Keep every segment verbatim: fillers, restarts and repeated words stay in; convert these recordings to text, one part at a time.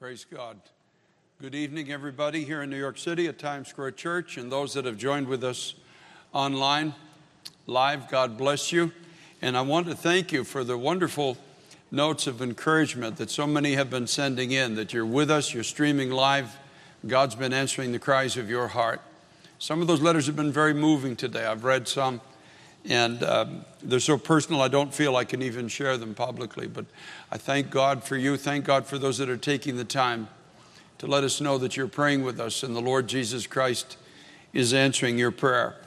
Praise God. Good evening, everybody here in New York City at Times Square Church, and those that have joined with us online, live. God bless you. And I want to thank you for the wonderful notes of encouragement that so many have been sending in, that you're with us, you're streaming live. God's been answering the cries of your heart. Some of those letters have been very moving today. I've read some, and um, they're so personal I don't feel I can even share them publicly. But I thank God for you. Thank God for those that are taking the time to let us know that you're praying with us and the Lord Jesus Christ is answering your prayer.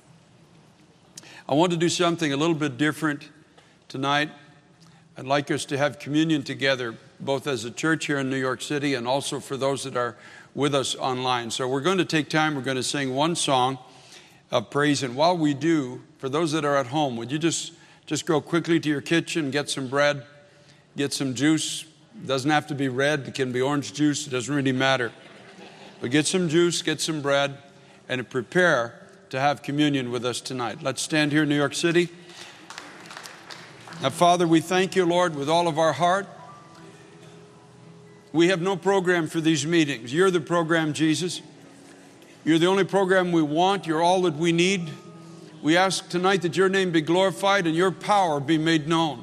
I want to do something a little bit different tonight. I'd like us to have communion together, both as a church here in New York City and also for those that are with us online. So we're going to take time. We're going to sing one song of praise. And while we do, for those that are at home, would you just, just go quickly to your kitchen, get some bread, get some juice. It doesn't have to be red. It can be orange juice. It doesn't really matter. But get some juice, get some bread, and prepare to have communion with us tonight. Let's stand here in New York City. Now, Father, we thank you, Lord, with all of our heart. We have no program for these meetings. You're the program, Jesus. You're the only program we want. You're all that we need. We ask tonight that your name be glorified and your power be made known.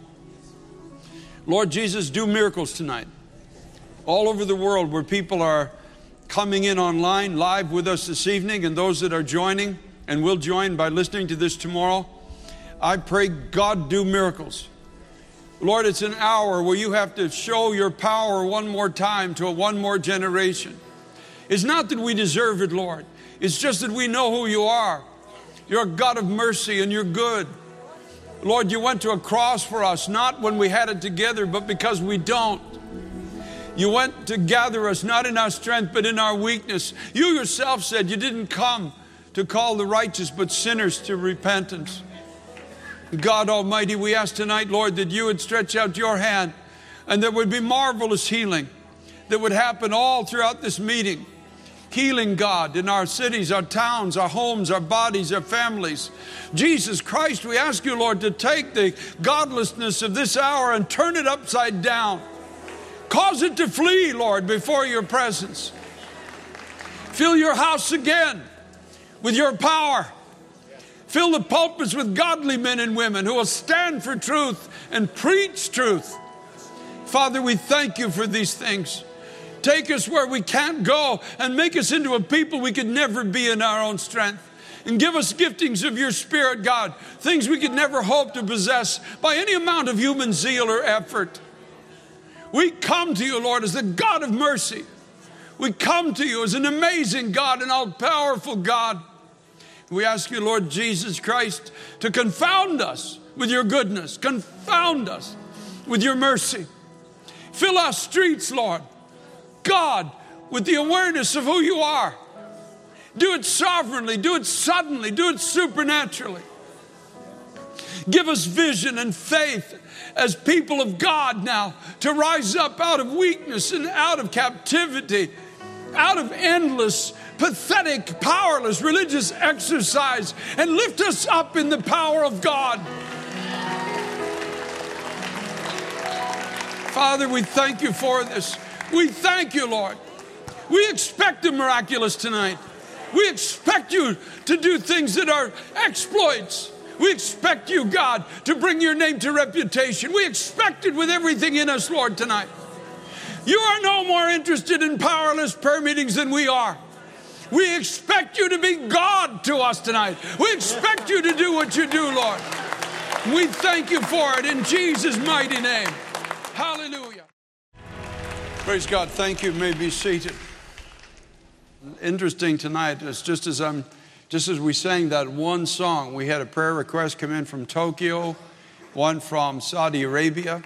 Lord Jesus, do miracles tonight. All over the world where people are coming in online, live with us this evening, and those that are joining and will join by listening to this tomorrow, I pray God do miracles. Lord, it's an hour where you have to show your power one more time to a one more generation. It's not that we deserve it, Lord. It's just that we know who you are. You're a God of mercy and you're good. Lord, you went to a cross for us, not when we had it together, but because we don't. You went to gather us, not in our strength, but in our weakness. You yourself said you didn't come to call the righteous, but sinners to repentance. God Almighty, we ask tonight, Lord, that you would stretch out your hand and there would be marvelous healing that would happen all throughout this meeting. Healing, God, in our cities, our towns, our homes, our bodies, our families. Jesus Christ, we ask you, Lord, to take the godlessness of this hour and turn it upside down. Cause it to flee, Lord, before your presence. Fill your house again with your power. Fill the pulpits with godly men and women who will stand for truth and preach truth. Father, we thank you for these things. Take us where we can't go and make us into a people we could never be in our own strength. And give us giftings of your Spirit, God, things we could never hope to possess by any amount of human zeal or effort. We come to you, Lord, as the God of mercy. We come to you as an amazing God, an all-powerful God. We ask you, Lord Jesus Christ, to confound us with your goodness. Confound us with your mercy. Fill our streets, Lord, God, with the awareness of who you are. Do it sovereignly, do it suddenly, do it supernaturally. Give us vision and faith as people of God now to rise up out of weakness and out of captivity, out of endless, pathetic, powerless religious exercise, and lift us up in the power of God. Father, we thank you for this. We thank you, Lord. We expect the miraculous tonight. We expect you to do things that are exploits. We expect you, God, to bring your name to reputation. We expect it with everything in us, Lord, tonight. You are no more interested in powerless prayer meetings than we are. We expect you to be God to us tonight. We expect you to do what you do, Lord. We thank you for it in Jesus' mighty name. Hallelujah. Praise God. Thank you. You may be seated. Interesting tonight is just as I'm, just as we sang that one song, we had a prayer request come in from Tokyo, one from Saudi Arabia.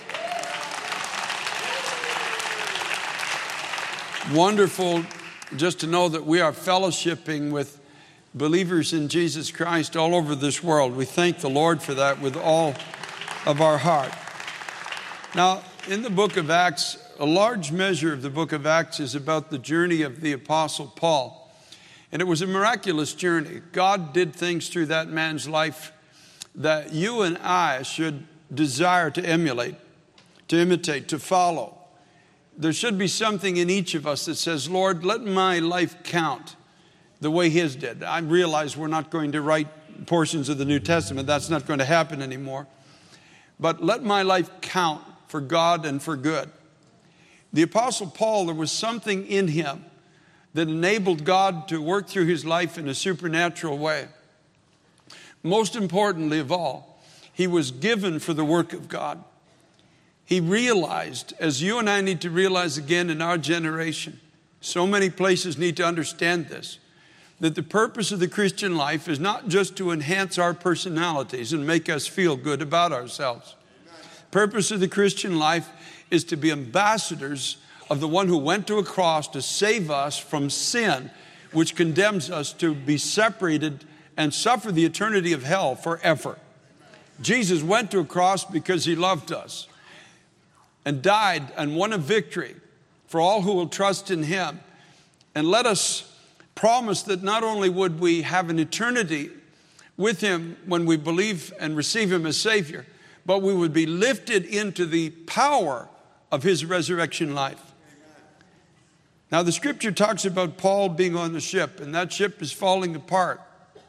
Wonderful just to know that we are fellowshipping with believers in Jesus Christ all over this world. We thank the Lord for that with all of our heart. Now, in the book of Acts, a large measure of the book of Acts is about the journey of the Apostle Paul. And it was a miraculous journey. God did things through that man's life that you and I should desire to emulate, to imitate, to follow. there should be something in each of us that says, Lord, let my life count the way his did. I realize we're not going to write portions of the New Testament. That's not going to happen anymore. But let my life count for God and for good. The Apostle Paul, there was something in him that enabled God to work through his life in a supernatural way. Most importantly of all, he was given for the work of God. He realized, as you and I need to realize again in our generation, so many places need to understand this, that the purpose of the Christian life is not just to enhance our personalities and make us feel good about ourselves. The purpose of the Christian life is to be ambassadors of the one who went to a cross to save us from sin, which condemns us to be separated and suffer the eternity of hell forever. Jesus went to a cross because he loved us and died and won a victory for all who will trust in him. And let us promise that not only would we have an eternity with him when we believe and receive him as Savior, but we would be lifted into the power of his resurrection life. Now, the scripture talks about Paul being on the ship, and that ship is falling apart.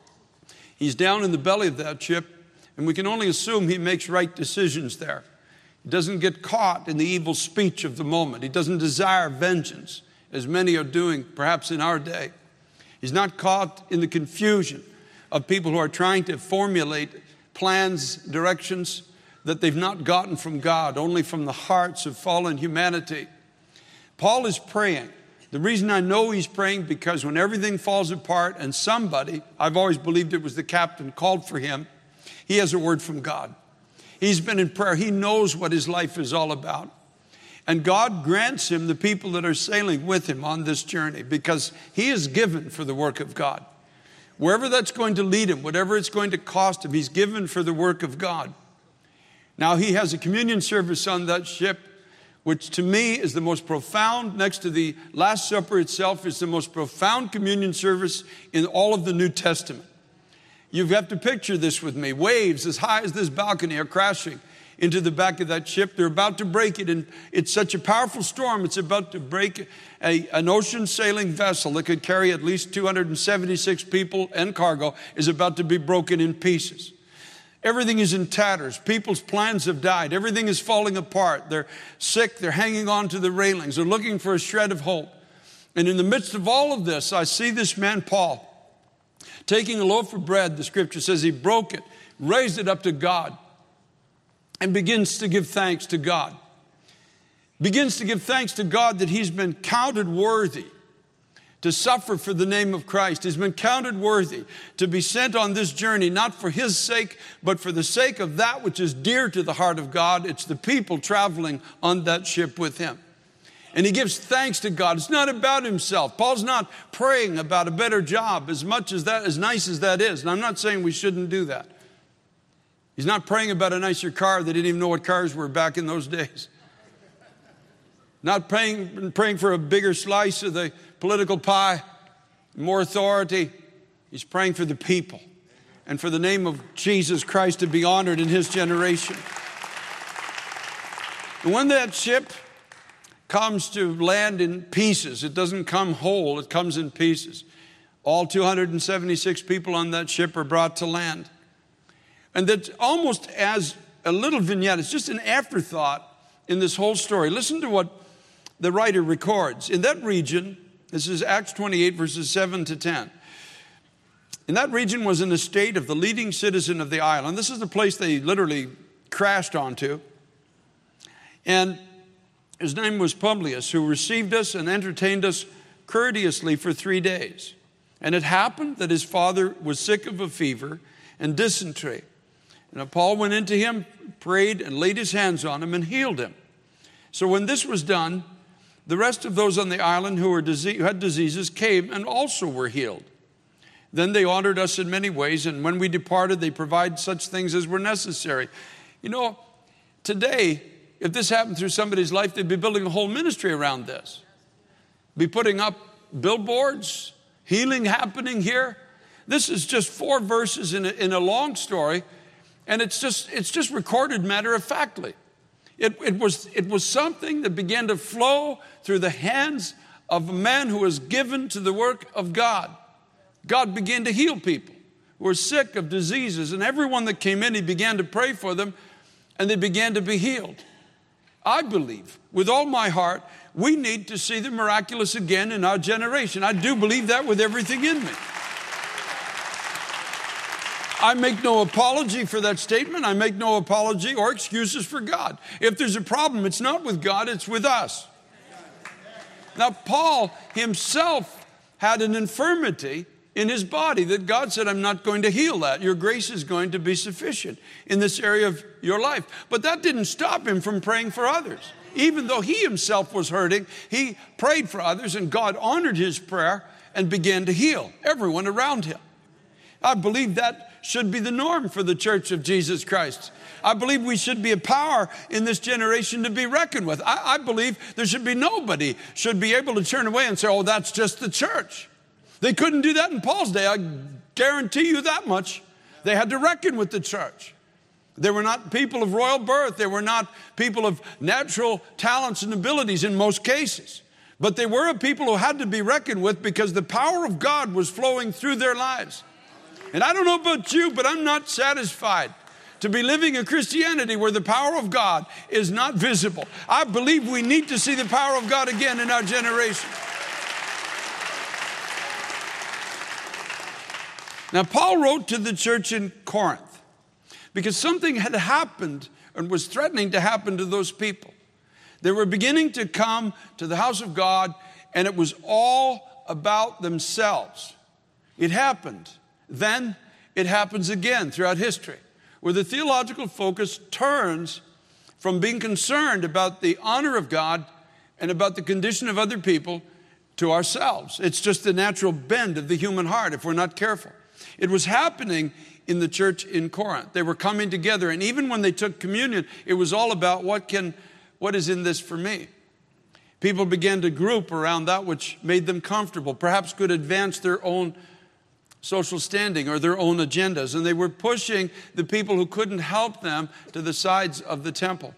He's down in the belly of that ship, and we can only assume he makes right decisions there. He doesn't get caught in the evil speech of the moment. He doesn't desire vengeance, as many are doing perhaps in our day. He's not caught in the confusion of people who are trying to formulate plans, directions that they've not gotten from God, only from the hearts of fallen humanity. Paul is praying. The reason I know he's praying, because when everything falls apart and somebody, I've always believed it was the captain, called for him, he has a word from God. He's been in prayer. He knows what his life is all about. And God grants him the people that are sailing with him on this journey, because he is given for the work of God. Wherever that's going to lead him, whatever it's going to cost him, he's given for the work of God. Now, he has a communion service on that ship, which to me is the most profound, next to the Last Supper itself, is the most profound communion service in all of the New Testament. You have to picture this with me. Waves as high as this balcony are crashing into the back of that ship. They're about to break it, and it's such a powerful storm, it's about to break a, an ocean sailing vessel that could carry at least two hundred seventy-six people and cargo is about to be broken in pieces. Everything is in tatters. People's plans have died. Everything is falling apart. They're sick. They're hanging on to the railings. They're looking for a shred of hope. And in the midst of all of this, I see this man, Paul, taking a loaf of bread. The scripture says he broke it, raised it up to God, and begins to give thanks to God. Begins to give thanks to God that he's been counted worthy to suffer for the name of Christ. He's been counted worthy to be sent on this journey, not for his sake, but for the sake of that which is dear to the heart of God. It's the people traveling on that ship with him. And he gives thanks to God. It's not about himself. Paul's not praying about a better job, as much as that, as nice as that is. And I'm not saying we shouldn't do that. He's not praying about a nicer car. They didn't even know what cars were back in those days. Not praying, praying for a bigger slice of the political pie, more authority. He's praying for the people and for the name of Jesus Christ to be honored in his generation. And when that ship comes to land in pieces, it doesn't come whole, it comes in pieces. All two hundred seventy-six people on that ship are brought to land. And that's almost as a little vignette. It's just an afterthought in this whole story. Listen to what the writer records. In that region, this is Acts twenty-eight, verses seven to ten. In that region was an estate of the leading citizen of the island. This is the place they literally crashed onto. And his name was Publius, who received us and entertained us courteously for three days. And it happened that his father was sick of a fever and dysentery. And Paul went into him, prayed, and laid his hands on him and healed him. So when this was done, the rest of those on the island who, were disease, who had diseases came and also were healed. Then they honored us in many ways, and when we departed, they provided such things as were necessary. You know, today, if this happened through somebody's life, they'd be building a whole ministry around this. Be putting up billboards, healing happening here. This is just four verses in a, in a long story, and it's just, it's just recorded matter-of-factly. It, it, was, it was something that began to flow through the hands of a man who was given to the work of God. God began to heal people who were sick of diseases, and everyone that came in, he began to pray for them, and they began to be healed. I believe with all my heart we need to see the miraculous again in our generation. I do believe that with everything in me. I make no apology for that statement. I make no apology or excuses for God. If there's a problem, it's not with God, it's with us. Now, Paul himself had an infirmity in his body that God said, I'm not going to heal that. Your grace is going to be sufficient in this area of your life. But that didn't stop him from praying for others. Even though he himself was hurting, he prayed for others, and God honored his prayer and began to heal everyone around him. I believe that should be the norm for the Church of Jesus Christ. I believe we should be a power in this generation to be reckoned with. I, I believe there should be nobody should be able to turn away and say, oh, that's just the church. They couldn't do that in Paul's day. I guarantee you that much. They had to reckon with the church. They were not people of royal birth. They were not people of natural talents and abilities in most cases. But they were a people who had to be reckoned with because the power of God was flowing through their lives. And I don't know about you, but I'm not satisfied to be living a Christianity where the power of God is not visible. I believe we need to see the power of God again in our generation. Now, Paul wrote to the church in Corinth because something had happened and was threatening to happen to those people. They were beginning to come to the house of God, and it was all about themselves. It happened. Then it happens again throughout history, where the theological focus turns from being concerned about the honor of God and about the condition of other people to ourselves. It's just the natural bend of the human heart if we're not careful. It was happening in the church in Corinth. They were coming together, and even when they took communion, it was all about what can, what is in this for me? People began to group around that which made them comfortable, perhaps could advance their own social standing or their own agendas, and they were pushing the people who couldn't help them to the sides of the temple.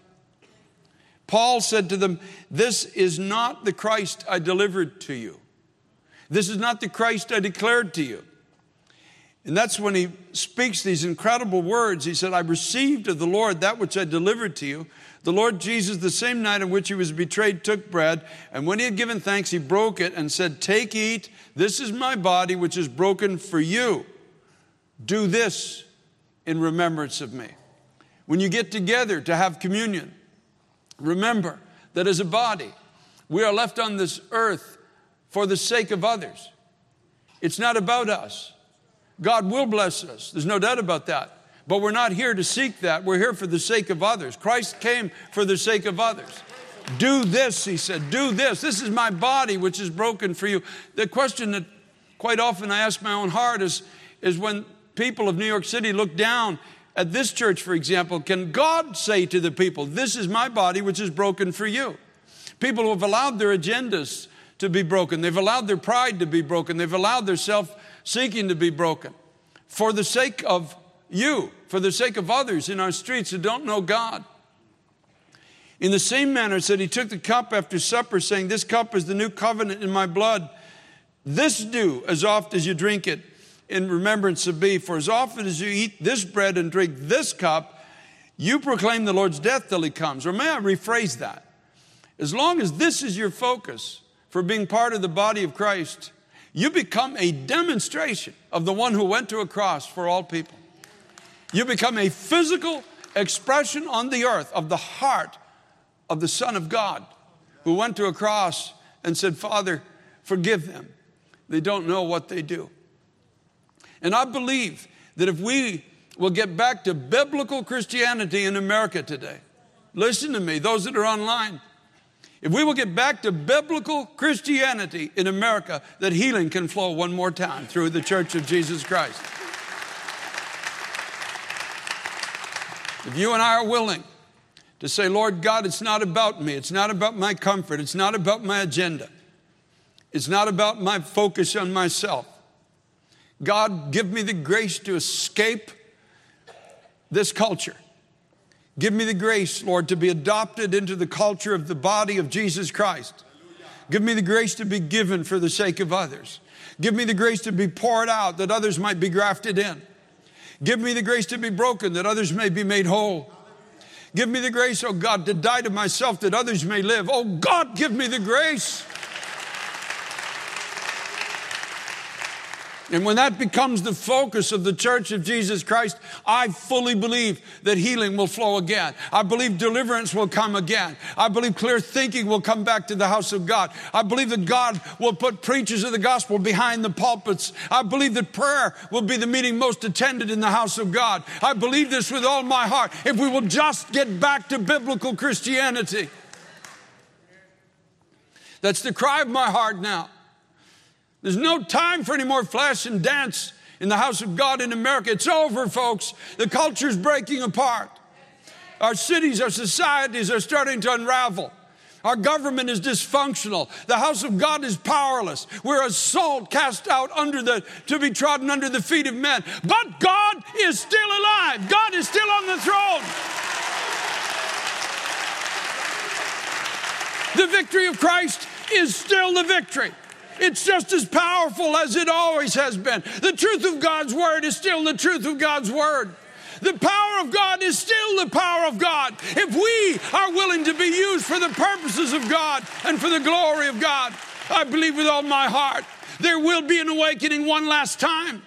Paul said to them, this is not the Christ I delivered to you. This is not the Christ I declared to you. And that's when he speaks these incredible words. He said, I received of the Lord that which I delivered to you. The Lord Jesus, the same night in which he was betrayed, took bread. And when he had given thanks, he broke it and said, take, eat. This is my body, which is broken for you. Do this in remembrance of me. When you get together to have communion, remember that as a body, we are left on this earth for the sake of others. It's not about us. God will bless us. There's no doubt about that. But we're not here to seek that. We're here for the sake of others. Christ came for the sake of others. Do this, he said. Do this. This is my body, which is broken for you. The question that quite often I ask my own heart is, is when people of New York City look down at this church, for example, can God say to the people, this is my body, which is broken for you? People who have allowed their agendas to be broken. They've allowed their pride to be broken. They've allowed their self-seeking to be broken. For the sake of you, for the sake of others in our streets who don't know God. In the same manner, it said, he took the cup after supper, saying, this cup is the new covenant in my blood. This do as oft as you drink it in remembrance of me. For as often as you eat this bread and drink this cup, you proclaim the Lord's death till he comes. Or may I rephrase that? As long as this is your focus for being part of the body of Christ, you become a demonstration of the one who went to a cross for all people. You become a physical expression on the earth of the heart of the Son of God who went to a cross and said, Father, forgive them. They don't know what they do. And I believe that if we will get back to biblical Christianity in America today, listen to me, those that are online, if we will get back to biblical Christianity in America, that healing can flow one more time through the Church of Jesus Christ. If you and I are willing to say, Lord God, it's not about me. It's not about my comfort. It's not about my agenda. It's not about my focus on myself. God, give me the grace to escape this culture. Give me the grace, Lord, to be adopted into the culture of the body of Jesus Christ. Give me the grace to be given for the sake of others. Give me the grace to be poured out that others might be grafted in. Give me the grace to be broken that others may be made whole. Give me the grace, oh God, to die to myself that others may live. Oh God, give me the grace. And when that becomes the focus of the Church of Jesus Christ, I fully believe that healing will flow again. I believe deliverance will come again. I believe clear thinking will come back to the house of God. I believe that God will put preachers of the gospel behind the pulpits. I believe that prayer will be the meeting most attended in the house of God. I believe this with all my heart. If we will just get back to biblical Christianity. That's the cry of my heart now. There's no time for any more flash and dance in the house of God in America. It's over, folks. The culture's breaking apart. Our cities, our societies are starting to unravel. Our government is dysfunctional. The house of God is powerless. We're a salt cast out under the, to be trodden under the feet of men. But God is still alive. God is still on the throne. The victory of Christ is still the victory. It's just as powerful as it always has been. The truth of God's word is still the truth of God's word. The power of God is still the power of God. If we are willing to be used for the purposes of God and for the glory of God, I believe with all my heart, there will be an awakening one last time.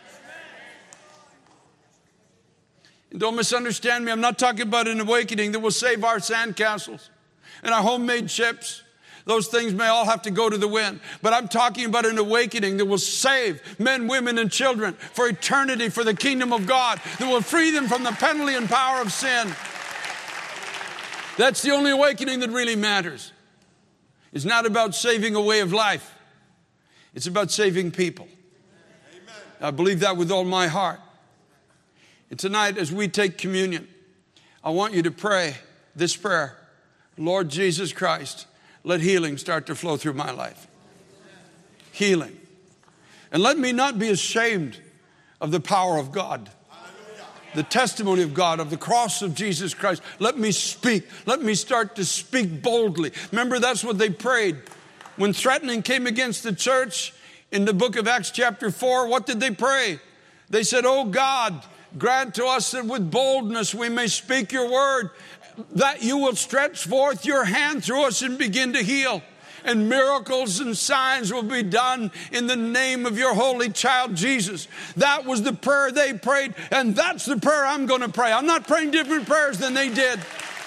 And don't misunderstand me. I'm not talking about an awakening that will save our sandcastles and our homemade ships. Those things may all have to go to the wind. But I'm talking about an awakening that will save men, women, and children for eternity, for the kingdom of God, that will free them from the penalty and power of sin. That's the only awakening that really matters. It's not about saving a way of life. It's about saving people. Amen. I believe that with all my heart. And tonight, as we take communion, I want you to pray this prayer. Lord Jesus Christ, let healing start to flow through my life. Healing. And let me not be ashamed of the power of God. The testimony of God, of the cross of Jesus Christ. Let me speak. Let me start to speak boldly. Remember, that's what they prayed. When threatening came against the church in the book of Acts chapter four, what did they pray? They said, oh God, grant to us that with boldness we may speak your word, that you will stretch forth your hand through us and begin to heal. And miracles and signs will be done in the name of your holy child, Jesus. That was the prayer they prayed, and that's the prayer I'm going to pray. I'm not praying different prayers than they did.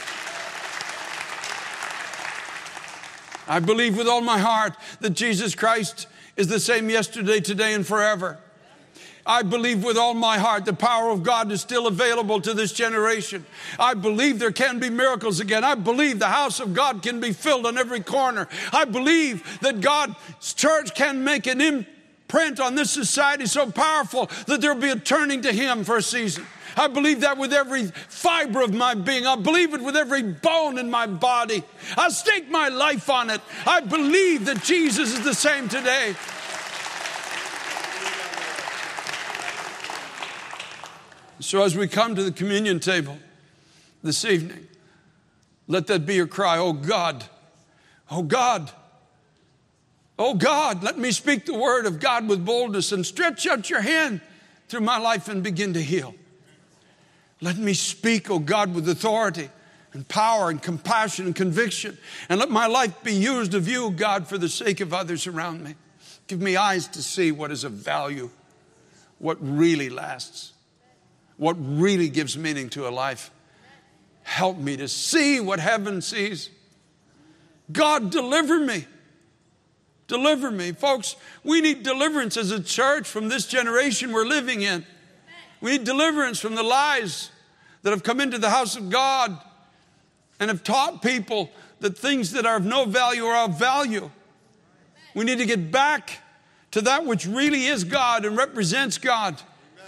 I believe with all my heart that Jesus Christ is the same yesterday, today, and forever. I believe with all my heart the power of God is still available to this generation. I believe there can be miracles again. I believe the house of God can be filled on every corner. I believe that God's church can make an imprint on this society so powerful that there will be a turning to Him for a season. I believe that with every fiber of my being. I believe it with every bone in my body. I stake my life on it. I believe that Jesus is the same today. So as we come to the communion table this evening, let that be your cry. Oh God, oh God, oh God, let me speak the word of God with boldness and stretch out your hand through my life and begin to heal. Let me speak, oh God, with authority and power and compassion and conviction. And let my life be used of you, God, for the sake of others around me. Give me eyes to see what is of value, what really lasts, what really gives meaning to a life. Help me to see what heaven sees. God, deliver me. Deliver me. Folks, we need deliverance as a church from this generation we're living in. We need deliverance from the lies that have come into the house of God and have taught people that things that are of no value are of value. We need to get back to that which really is God and represents God.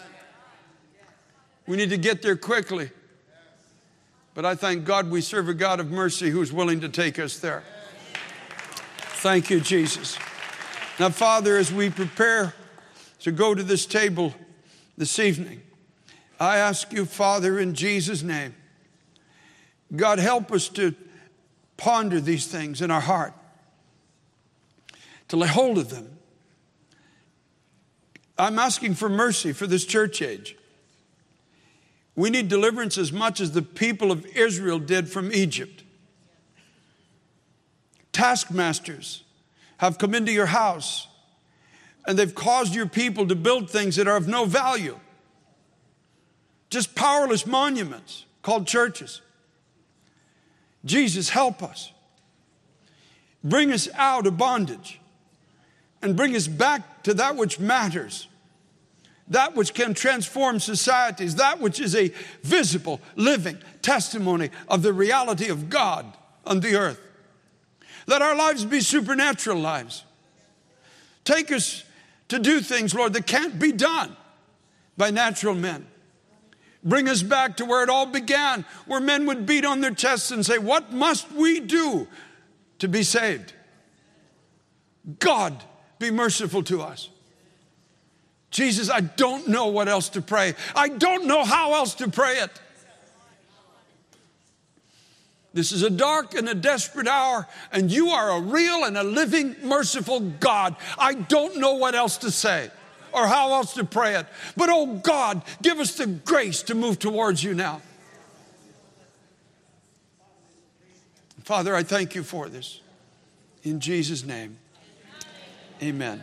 We need to get there quickly. But I thank God we serve a God of mercy who's willing to take us there. Thank you, Jesus. Now, Father, as we prepare to go to this table this evening, I ask you, Father, in Jesus' name, God, help us to ponder these things in our heart, to lay hold of them. I'm asking for mercy for this church age. We need deliverance as much as the people of Israel did from Egypt. Taskmasters have come into your house, and they've caused your people to build things that are of no value. Just powerless monuments called churches. Jesus, help us. Bring us out of bondage and bring us back to that which matters, that which can transform societies, that which is a visible, living testimony of the reality of God on the earth. Let our lives be supernatural lives. Take us to do things, Lord, that can't be done by natural men. Bring us back to where it all began, where men would beat on their chests and say, what must we do to be saved? God, be merciful to us. Jesus, I don't know what else to pray. I don't know how else to pray it. This is a dark and a desperate hour, and you are a real and a living, merciful God. I don't know what else to say or how else to pray it. But, oh God, give us the grace to move towards you now. Father, I thank you for this. In Jesus' name, amen.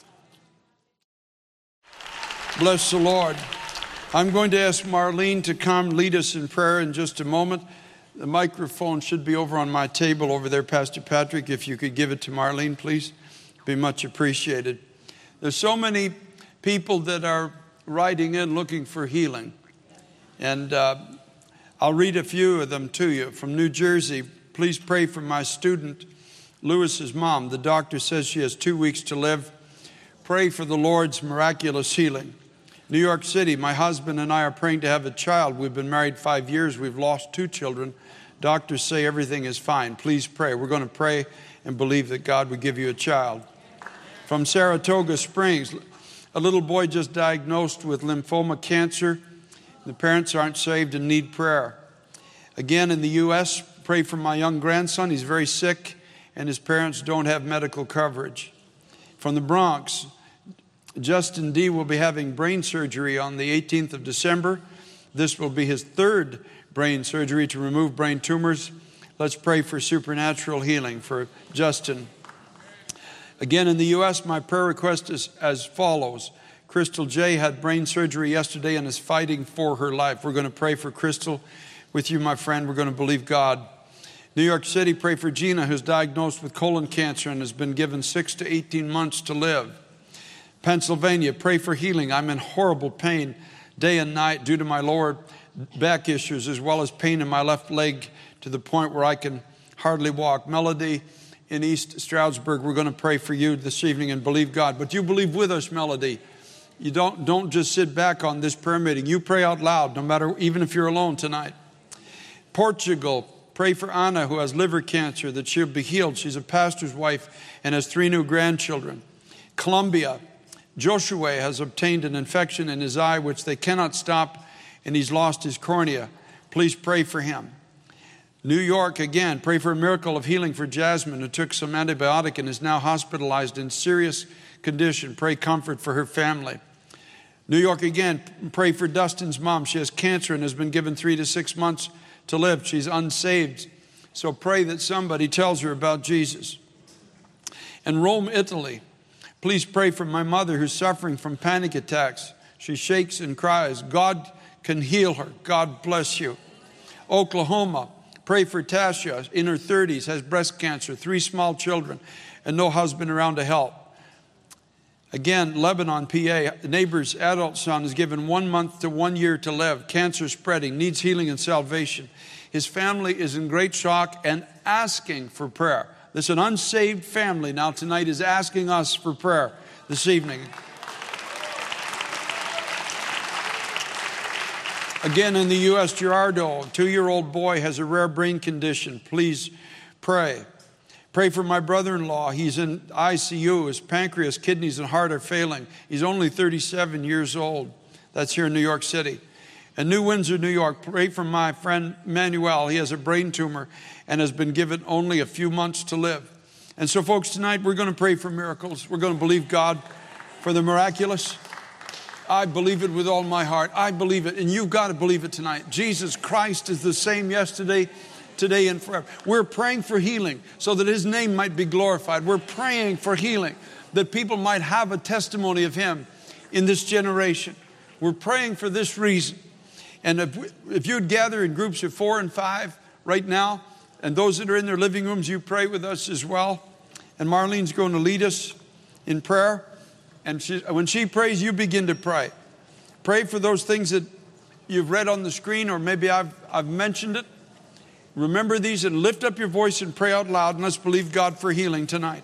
Bless the Lord. I'm going to ask Marlene to come lead us in prayer in just a moment. The microphone should be over on my table over there, Pastor Patrick. If you could give it to Marlene, please. It'd be much appreciated. There's so many people that are writing in looking for healing. And uh, I'll read a few of them to you. From New Jersey, please pray for my student, Lewis's mom. The doctor says she has two weeks to live. Pray for the Lord's miraculous healing. New York City, my husband and I are praying to have a child. We've been married five years. We've lost two children. Doctors say everything is fine. Please pray. We're going to pray and believe that God will give you a child. From Saratoga Springs, a little boy just diagnosed with lymphoma cancer. The parents aren't saved and need prayer. Again, in the U S, pray for my young grandson. He's very sick, and his parents don't have medical coverage. From the Bronx, Justin D. will be having brain surgery on the eighteenth of December. This will be his third brain surgery to remove brain tumors. Let's pray for supernatural healing for Justin. Again, in the U S, my prayer request is as follows. Crystal J. had brain surgery yesterday and is fighting for her life. We're going to pray for Crystal with you, my friend. We're going to believe God. New York City, pray for Gina, who's diagnosed with colon cancer and has been given six to eighteen months to live. Pennsylvania, pray for healing. I'm in horrible pain day and night due to my lower back issues, as well as pain in my left leg to the point where I can hardly walk. Melody in East Stroudsburg, we're going to pray for you this evening and believe God. But you believe with us, Melody. You don't, don't just sit back on this prayer meeting. You pray out loud, no matter, even if you're alone tonight. Portugal, pray for Anna, who has liver cancer, that she'll be healed. She's a pastor's wife and has three new grandchildren. Colombia, Joshua has obtained an infection in his eye, which they cannot stop, and he's lost his cornea. Please pray for him. New York, again, pray for a miracle of healing for Jasmine, who took some antibiotic and is now hospitalized in serious condition. Pray comfort for her family. New York, again, pray for Dustin's mom. She has cancer and has been given three to six months to live. She's unsaved. So pray that somebody tells her about Jesus. In Rome, Italy, please pray for my mother who's suffering from panic attacks. She shakes and cries. God can heal her. God bless you. Oklahoma, pray for Tasha, in her thirties, has breast cancer, three small children, and no husband around to help. Again, Lebanon, P A, neighbor's adult son is given one month to one year to live. Cancer spreading, needs healing and salvation. His family is in great shock and asking for prayer. This is an unsaved family now tonight is asking us for prayer this evening. Again, in the U S, Gerardo, a two-year-old boy, has a rare brain condition. Please pray. Pray for my brother-in-law. He's in I C U. His pancreas, kidneys, and heart are failing. He's only thirty-seven years old. That's here in New York City. In New Windsor, New York, pray for my friend Manuel. He has a brain tumor and has been given only a few months to live. And so, folks, tonight we're going to pray for miracles. We're going to believe God for the miraculous. I believe it with all my heart. I believe it, and you've got to believe it tonight. Jesus Christ is the same yesterday, today, and forever. We're praying for healing so that His name might be glorified. We're praying for healing that people might have a testimony of Him in this generation. We're praying for this reason. And if, if you'd gather in groups of four and five right now, and those that are in their living rooms, you pray with us as well. And Marlene's going to lead us in prayer. And she, when she prays, you begin to pray. Pray for those things that you've read on the screen, or maybe I've, I've mentioned it. Remember these and lift up your voice and pray out loud, and let's believe God for healing tonight.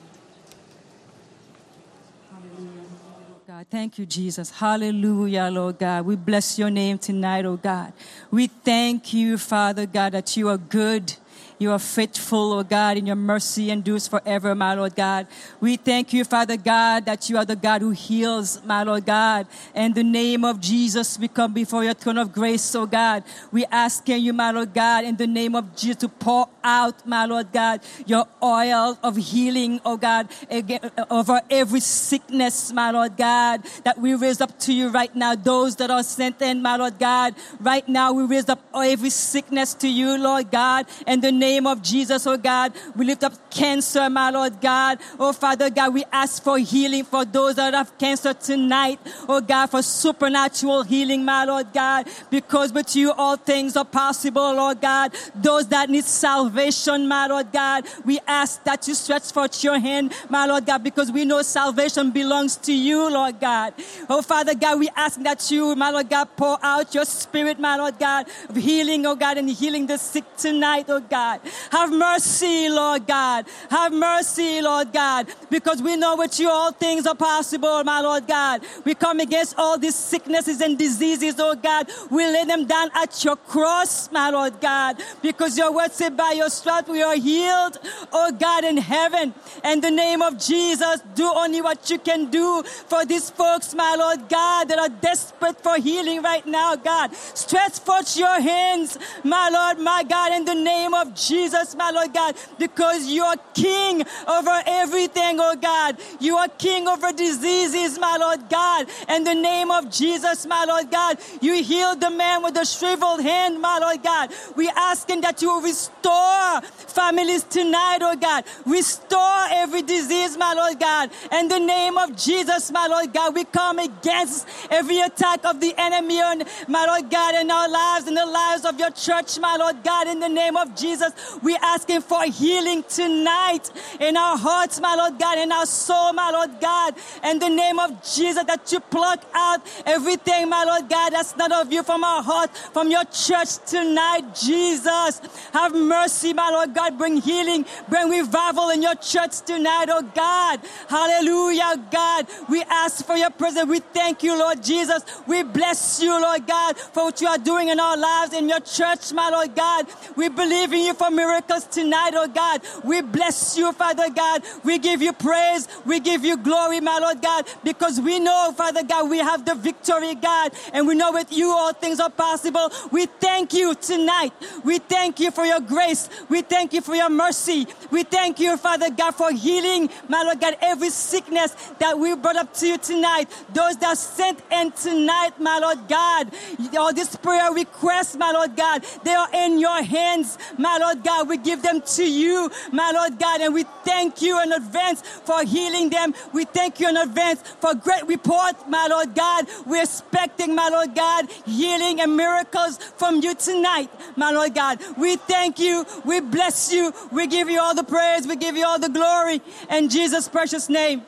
God. Thank you, Jesus. Hallelujah, Lord God. We bless your name tonight, oh God. We thank you, Father God, that you are good. You are faithful, oh God, and your mercy endures forever, my Lord God. We thank you, Father God, that you are the God who heals, my Lord God. In the name of Jesus, we come before your throne of grace, oh God. We asking you, my Lord God, in the name of Jesus, to pour out, my Lord God, your oil of healing, oh God, again, over every sickness, my Lord God, that we raise up to you right now. Those that are sent in, my Lord God, right now we raise up every sickness to you, Lord God, in the name of Jesus, oh God. We lift up cancer, my Lord God. Oh Father God, we ask for healing for those that have cancer tonight, oh God, for supernatural healing, my Lord God, because with you all things are possible, Lord God. Those that need salvation, my Lord God, we ask that you stretch forth your hand, my Lord God, because we know salvation belongs to you, Lord God. Oh Father God, we ask that you, my Lord God, pour out your spirit, my Lord God, of healing, oh God, and healing the sick tonight, oh God. Have mercy, Lord God. Have mercy, Lord God, because we know with you all things are possible, my Lord God. We come against all these sicknesses and diseases, oh God. We lay them down at your cross, my Lord God, because your word said by your stripes we are healed, oh God, in heaven. In the name of Jesus, do only what you can do for these folks, my Lord God, that are desperate for healing right now, God. Stretch forth your hands, my Lord, my God, in the name of Jesus, my Lord God, because you are king over everything, oh God. You are king over diseases, my Lord God. In the name of Jesus, my Lord God, you healed the man with the shriveled hand, my Lord God. We asking that you will restore families tonight, oh God. Restore every disease, my Lord God. In the name of Jesus, my Lord God, we come against every attack of the enemy on, my Lord God, in our lives, in the lives of your church, my Lord God. In the name of Jesus, we asking for healing tonight in our hearts, my Lord God, in our soul, my Lord God. In the name of Jesus, that you pluck out everything, my Lord God, that's not of you from our heart, from your church tonight, Jesus. Have mercy, my Lord God. Bring healing, bring revival in your church tonight, oh God. Hallelujah, God. We ask for your presence. We thank you, Lord Jesus. We bless you, Lord God, for what you are doing in our lives, in your church, my Lord God. We believe in you for miracles tonight, oh God. We bless you, Father God. We give you praise. We give you glory, my Lord God, because we know, Father God, we have the victory, God, and we know with you all things are possible. We thank you tonight. We thank you for your grace. We thank you for your mercy. We thank you, Father God, for healing, my Lord God, every sickness that we brought up to you tonight. Those that sent in tonight, my Lord God, all these prayer requests, my Lord God, they are in your hands, my Lord God. We give them to you, my Lord God, and we thank you in advance for healing them. We thank you in advance for great report, my Lord God. We're expecting, my Lord God, healing and miracles from you tonight, my Lord God. We thank you. We bless you. We give you all the praise. We give you all the glory in Jesus' precious name.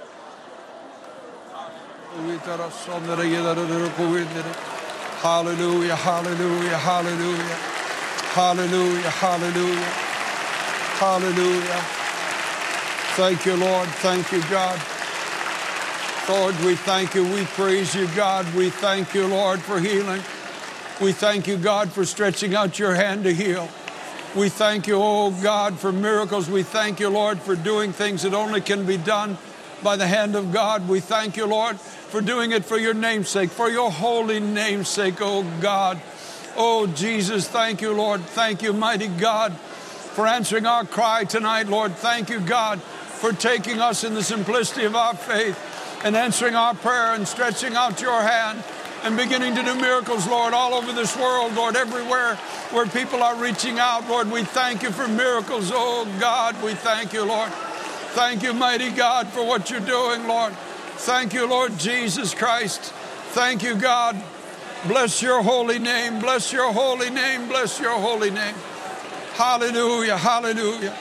Hallelujah, hallelujah, hallelujah. Hallelujah, hallelujah, hallelujah. Thank you, Lord. Thank you, God. Lord, we thank you. We praise you, God. We thank you, Lord, for healing. We thank you, God, for stretching out your hand to heal. We thank you, oh God, for miracles. We thank you, Lord, for doing things that only can be done by the hand of God. We thank you, Lord, for doing it for your namesake, for your holy namesake, oh God. Oh Jesus, thank you, Lord. Thank you, mighty God, for answering our cry tonight, Lord. Thank you, God, for taking us in the simplicity of our faith and answering our prayer and stretching out your hand and beginning to do miracles, Lord, all over this world, Lord, everywhere where people are reaching out, Lord. We thank you for miracles, oh God. We thank you, Lord. Thank you, mighty God, for what you're doing, Lord. Thank you, Lord Jesus Christ. Thank you, God. Bless your holy name. Bless your holy name. Bless your holy name. Hallelujah. Hallelujah.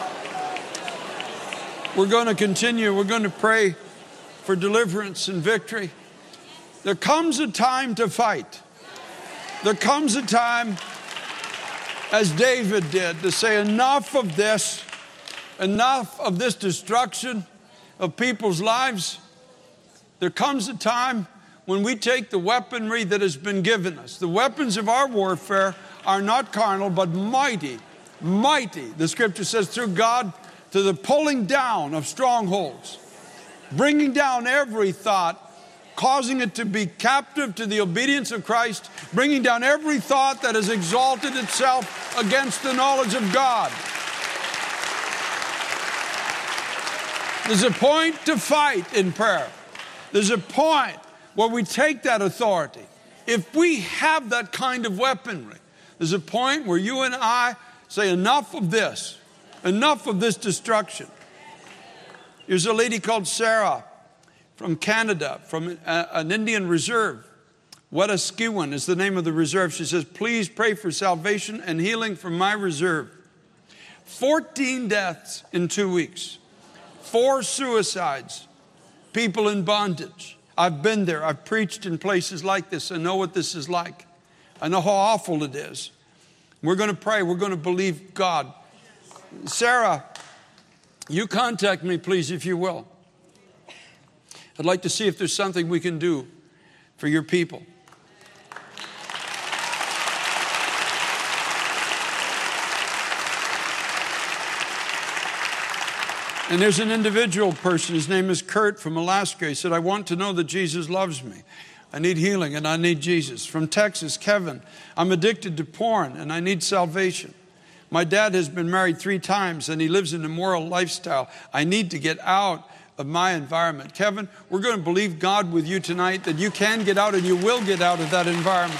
We're going to continue. We're going to pray for deliverance and victory. There comes a time to fight. There comes a time, as David did, to say enough of this, enough of this destruction of people's lives. There comes a time when we take the weaponry that has been given us. The weapons of our warfare are not carnal, but mighty, mighty, the scripture says, through God to the pulling down of strongholds, bringing down every thought, causing it to be captive to the obedience of Christ, bringing down every thought that has exalted itself against the knowledge of God. There's a point to fight in prayer. There's a point where we take that authority. If we have that kind of weaponry, there's a point where you and I say enough of this, enough of this destruction. There's a lady called Sarah from Canada, from a, an Indian reserve. Wetaskiwin is the name of the reserve. She says, please pray for salvation and healing from my reserve. fourteen deaths in two weeks. Four suicides. People in bondage. I've been there. I've preached in places like this. I know what this is like. I know how awful it is. We're going to pray. We're going to believe God. Sarah, you contact me, please, if you will. I'd like to see if there's something we can do for your people. And there's an individual person, his name is Kurt from Alaska. He said, I want to know that Jesus loves me. I need healing and I need Jesus. From Texas, Kevin, I'm addicted to porn and I need salvation. My dad has been married three times and he lives an immoral lifestyle. I need to get out of my environment. Kevin, we're going to believe God with you tonight that you can get out and you will get out of that environment.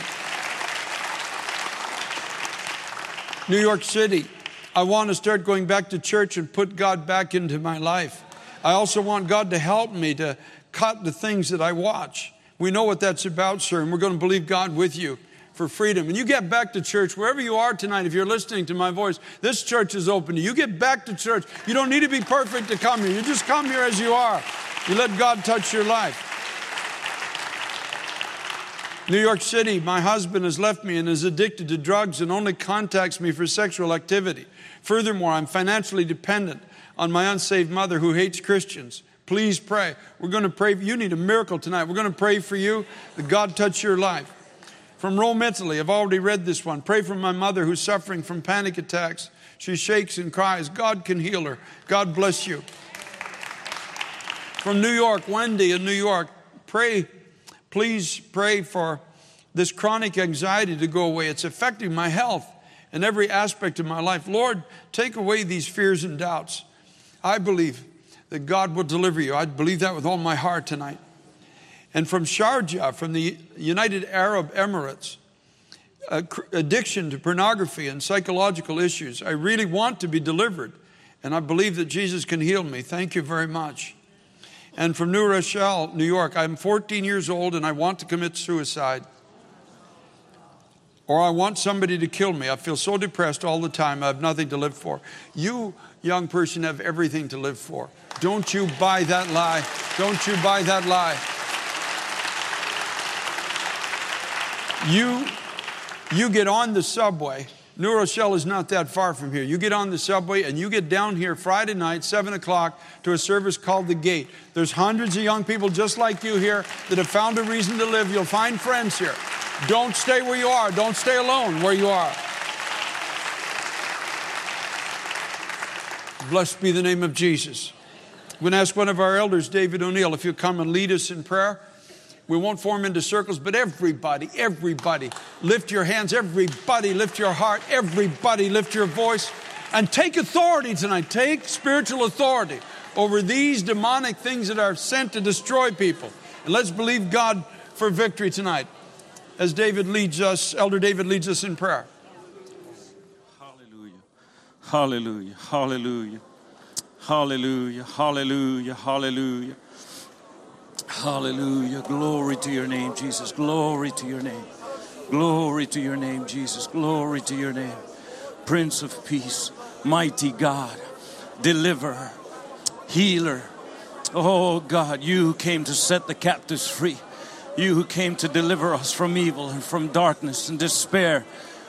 New York City, I want to start going back to church and put God back into my life. I also want God to help me to cut the things that I watch. We know what that's about, sir, and we're going to believe God with you for freedom. And you get back to church, wherever you are tonight, if you're listening to my voice, this church is open to you. You get back to church. You don't need to be perfect to come here. You just come here as you are. You let God touch your life. New York City, my husband has left me and is addicted to drugs and only contacts me for sexual activity. Furthermore, I'm financially dependent on my unsaved mother who hates Christians. Please pray. We're going to pray. You need a miracle tonight. We're going to pray for you that God touch your life. From Rome, Italy, I've already read this one. Pray for my mother who's suffering from panic attacks. She shakes and cries. God can heal her. God bless you. From New York, Wendy in New York, pray, please pray for this chronic anxiety to go away. It's affecting my health and every aspect of my life. Lord, take away these fears and doubts. I believe that God will deliver you. I believe that with all my heart tonight. And from Sharjah, from the United Arab Emirates, uh, addiction to pornography and psychological issues. I really want to be delivered, and I believe that Jesus can heal me. Thank you very much. And from New Rochelle, New York, I'm fourteen years old and I want to commit suicide. Or I want somebody to kill me. I feel so depressed all the time. I have nothing to live for. You, young person, have everything to live for. Don't you buy that lie. Don't you buy that lie. You, you get on the subway. New Rochelle is not that far from here. You get on the subway and you get down here Friday night, seven o'clock, to a service called The Gate. There's hundreds of young people just like you here that have found a reason to live. You'll find friends here. Don't stay where you are. Don't stay alone where you are. Blessed be the name of Jesus. I'm going to ask one of our elders, David O'Neill, if you'll come and lead us in prayer. We won't form into circles, but everybody, everybody, lift your hands. Everybody, lift your heart. Everybody, lift your voice. And take authority tonight. Take spiritual authority over these demonic things that are sent to destroy people. And let's believe God for victory tonight as David leads us, Elder David leads us in prayer. Hallelujah. Hallelujah. Hallelujah. Hallelujah. Hallelujah. Hallelujah. Hallelujah. Glory to your name, Jesus. Glory to your name. Glory to your name, Jesus. Glory to your name. Prince of Peace, mighty God, deliverer, healer. Oh God, you who came to set the captives free. You who came to deliver us from evil and from darkness and despair.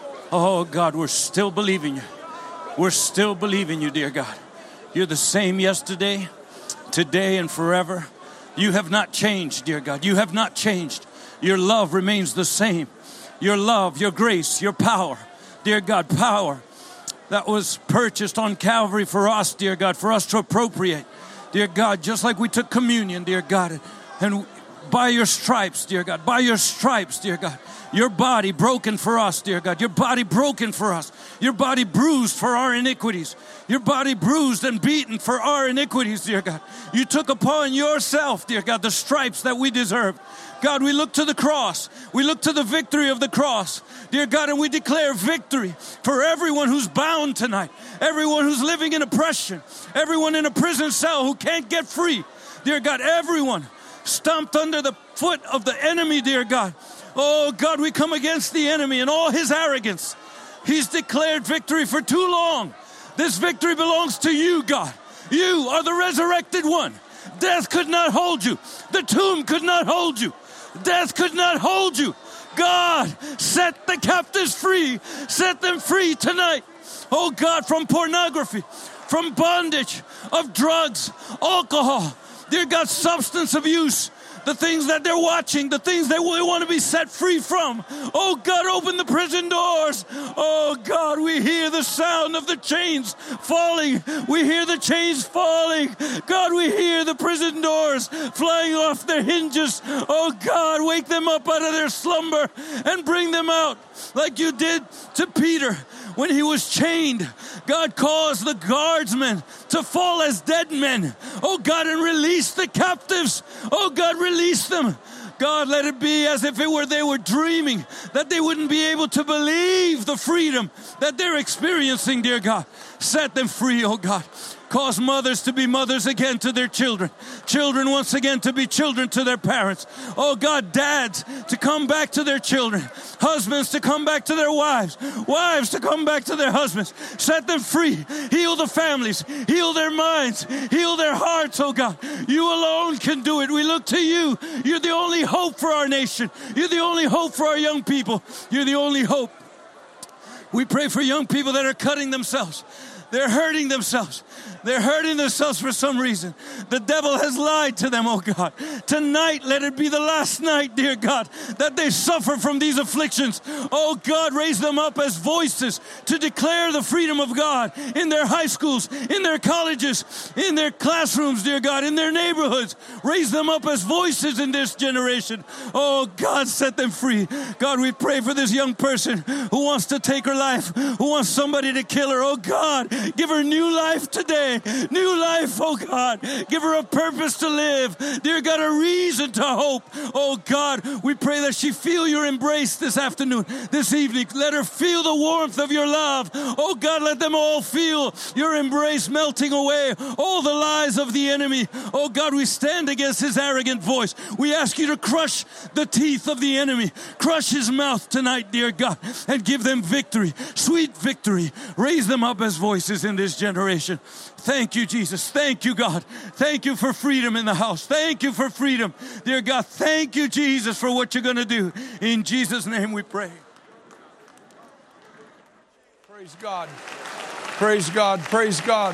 Oh God, we're still believing you. We're still believing you, dear God. You're the same yesterday, today, and forever. You have not changed, dear God. You have not changed. Your love remains the same. Your love, your grace, your power, dear God, power that was purchased on Calvary for us, dear God, for us to appropriate. Dear God, just like we took communion, dear God, and by your stripes, dear God, by your stripes, dear God, your body broken for us, dear God, your body broken for us, your body bruised for our iniquities, your body bruised and beaten for our iniquities, dear God. You took upon yourself, dear God, the stripes that we deserve. God, we look to the cross. We look to the victory of the cross, dear God, and we declare victory for everyone who's bound tonight, everyone who's living in oppression, everyone in a prison cell who can't get free, dear God, everyone stomped under the foot of the enemy, dear God. Oh God, we come against the enemy and all his arrogance. He's declared victory for too long. This victory belongs to you, God. You are the resurrected one. Death could not hold you. The tomb could not hold you. Death could not hold you. God, set the captives free. Set them free tonight. Oh God, from pornography, from bondage of drugs, alcohol, dear God, substance abuse, the things that they're watching, the things that they want to be set free from. Oh God, open the prison doors. Oh God, we hear the sound of the chains falling. We hear the chains falling. God, we hear the prison doors flying off their hinges. Oh God, wake them up out of their slumber and bring them out like you did to Peter when he was chained. God caused the guardsmen to fall as dead men. Oh God, and release the captives. Oh God, release them. God, let it be as if it were they were dreaming, that they wouldn't be able to believe the freedom that they're experiencing, dear God. Set them free, oh God. Cause mothers to be mothers again to their children. Children once again to be children to their parents. Oh God, dads to come back to their children. Husbands to come back to their wives. Wives to come back to their husbands. Set them free. Heal the families. Heal their minds. Heal their hearts, oh God. You alone can do it. We look to you. You're the only hope for our nation. You're the only hope for our young people. You're the only hope. We pray for young people that are cutting themselves. They're hurting themselves. They're hurting themselves for some reason. The devil has lied to them, oh God. Tonight, let it be the last night, dear God, that they suffer from these afflictions. Oh God, raise them up as voices to declare the freedom of God in their high schools, in their colleges, in their classrooms, dear God, in their neighborhoods. Raise them up as voices in this generation. Oh God, set them free. God, we pray for this young person who wants to take her life, who wants somebody to kill her. Oh God, give her new life today. New life, oh God. Give her a purpose to live. Dear God, a reason to hope. Oh God, we pray that she feel your embrace this afternoon, this evening. Let her feel the warmth of your love. Oh God, let them all feel your embrace melting away all the lies of the enemy. Oh God, we stand against his arrogant voice. We ask you to crush the teeth of the enemy. Crush his mouth tonight, dear God, and give them victory, sweet victory. Raise them up as voices in this generation. Thank you, Jesus. Thank you, God. Thank you for freedom in the house. Thank you for freedom. Dear God, thank you, Jesus, for what you're going to do. In Jesus' name we pray. Praise God. Praise God. Praise God.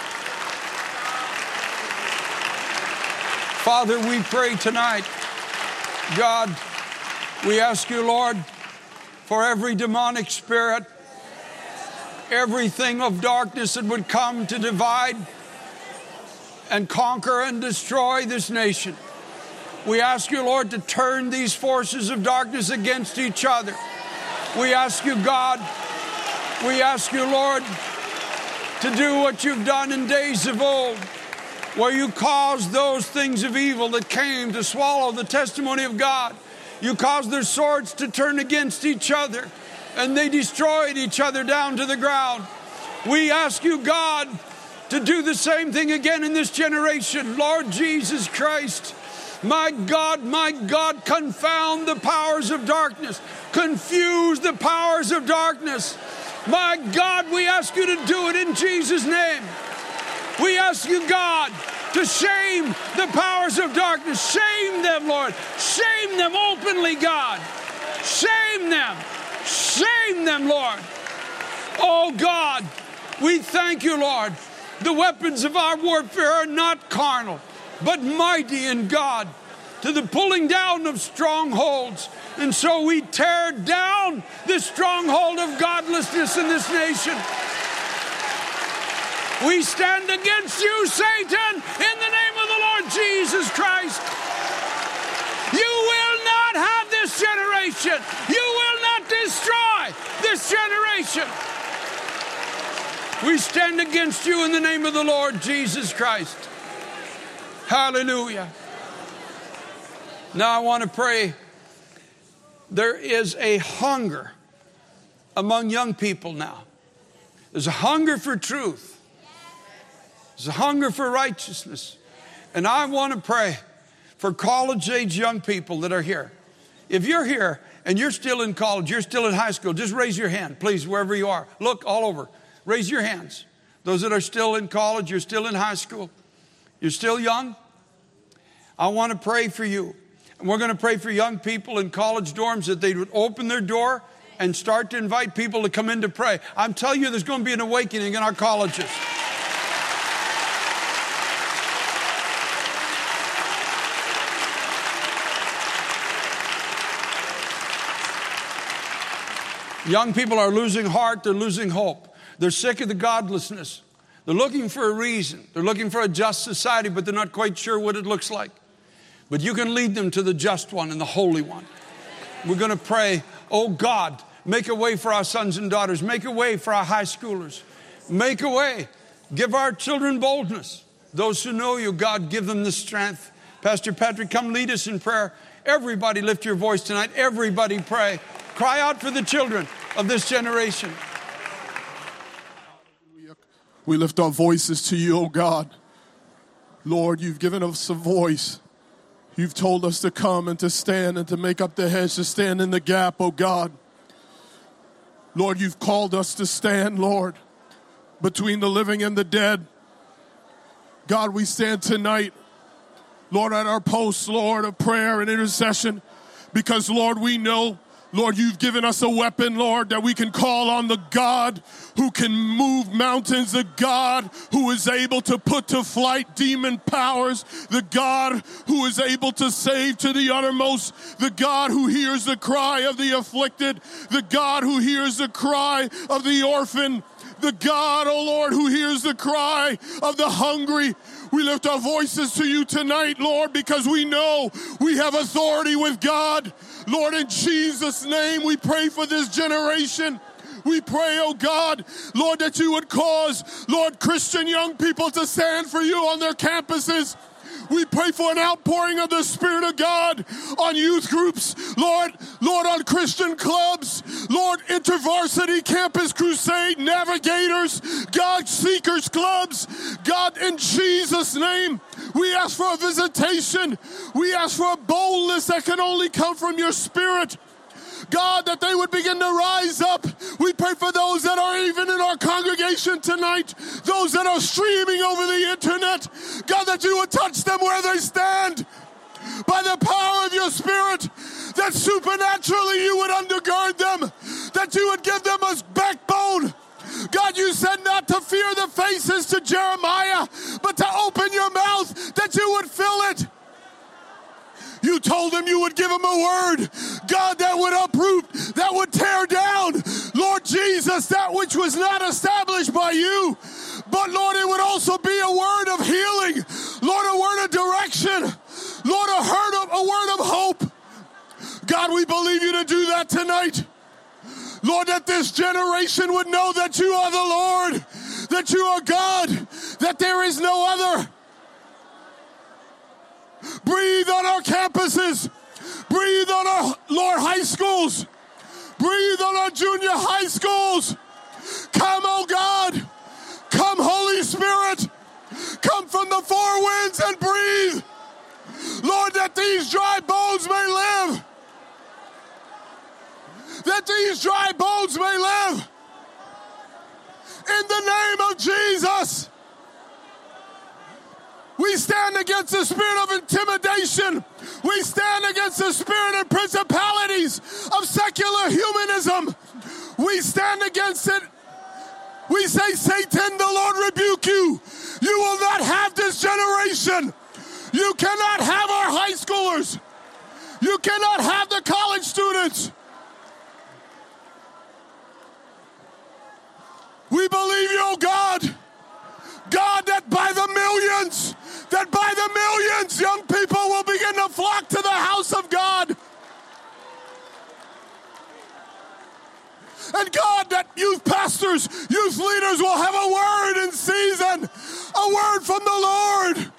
Father, we pray tonight, God, we ask you, Lord, for every demonic spirit, everything of darkness that would come to divide and conquer and destroy this nation. We ask you, Lord, to turn these forces of darkness against each other. We ask you, God, we ask you, Lord, to do what you've done in days of old, where you caused those things of evil that came to swallow the testimony of God. You caused their swords to turn against each other, and they destroyed each other down to the ground. We ask you, God, to do the same thing again in this generation. Lord Jesus Christ, my God, my God, confound the powers of darkness. Confuse the powers of darkness. My God, we ask you to do it in Jesus' name. We ask you, God, to shame the powers of darkness. Shame them, Lord. Shame them openly, God. Shame them. Shame them, Lord. Oh, God, we thank you, Lord. The weapons of our warfare are not carnal, but mighty in God to the pulling down of strongholds. And so we tear down this stronghold of godlessness in this nation. We stand against you, Satan, in the name of the Lord Jesus Christ. You will not have this generation. You will not destroy this generation. We stand against you in the name of the Lord Jesus Christ. Hallelujah. Now I want to pray. There is a hunger among young people now. There's a hunger for truth. There's a hunger for righteousness. And I want to pray for college-age young people that are here. If you're here and you're still in college, you're still in high school, just raise your hand, please, wherever you are. Look all over. Raise your hands. Those that are still in college, you're still in high school, you're still young. I want to pray for you. And we're going to pray for young people in college dorms that they would open their door and start to invite people to come in to pray. I'm telling you, there's going to be an awakening in our colleges. Young people are losing heart. They're losing hope. They're sick of the godlessness. They're looking for a reason. They're looking for a just society, but they're not quite sure what it looks like. But you can lead them to the just one and the holy one. We're going to pray, oh God, make a way for our sons and daughters. Make a way for our high schoolers. Make a way. Give our children boldness. Those who know you, God, give them the strength. Pastor Patrick, come lead us in prayer. Everybody lift your voice tonight. Everybody pray. Cry out for the children of this generation. We lift our voices to you, oh God. Lord, you've given us a voice. You've told us to come and to stand and to make up the hedge, to stand in the gap, oh God. Lord, you've called us to stand, Lord, between the living and the dead. God, we stand tonight, Lord, at our posts, Lord, of prayer and intercession, because, Lord, we know, Lord, you've given us a weapon, Lord, that we can call on the God who can move mountains, the God who is able to put to flight demon powers, the God who is able to save to the uttermost, the God who hears the cry of the afflicted, the God who hears the cry of the orphan, the God, oh Lord, who hears the cry of the hungry. We lift our voices to you tonight, Lord, because we know we have authority with God. Lord, in Jesus' name, we pray for this generation. We pray, oh God, Lord, that you would cause, Lord, Christian young people to stand for you on their campuses. We pray for an outpouring of the Spirit of God on youth groups, Lord, Lord, on Christian clubs, Lord, InterVarsity Campus Crusade, Navigators, God Seekers Clubs. God, in Jesus' name, we ask for a visitation. We ask for a boldness that can only come from your Spirit. God, that they would begin to rise up. We pray for those that are even in our congregation tonight, those that are streaming over the internet. God, that you would touch them where they stand by the power of your Spirit, that supernaturally you would undergird them, that you would give them a backbone. God, you said not to fear the faces to Jeremiah, but to open your mouth, that you would fill it. You told him you would give him a word, God, that would uproot, that would tear down, Lord Jesus, that which was not established by you. But Lord, it would also be a word of healing, Lord, a word of direction, Lord, a, hurt of, a word of hope. God, we believe you to do that tonight. Lord, that this generation would know that you are the Lord, that you are God, that there is no other. Breathe on our campuses. Breathe on our, Lord, high schools. Breathe on our junior high schools. Come, oh God. Come, Holy Spirit. Come from the four winds and breathe. Lord, that these dry bones may live. That these dry bones may live. In the name of Jesus. We stand against the spirit of intimidation. We stand against the spirit and principalities of secular humanism. We stand against it. We say, Satan, the Lord rebuke you. You will not have this generation. You cannot have our high schoolers. You cannot have the college students. We believe you, oh God. God, that by the millions, that by the millions, young people will begin to flock to the house of God. And God, that youth pastors, youth leaders will have a word in season, a word from the Lord.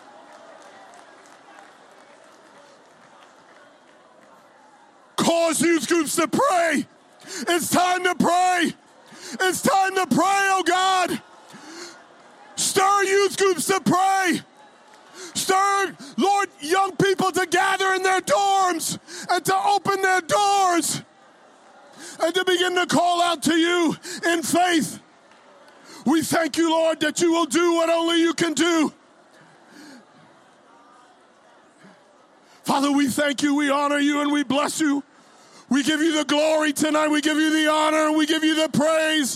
Cause youth groups to pray. It's time to pray. It's time to pray, oh God. Stir youth groups to pray. Stir, Lord, young people to gather in their dorms and to open their doors and to begin to call out to you in faith. We thank you, Lord, that you will do what only you can do. Father, we thank you, we honor you, and we bless you. We give you the glory tonight. We give you the honor, and we give you the praise.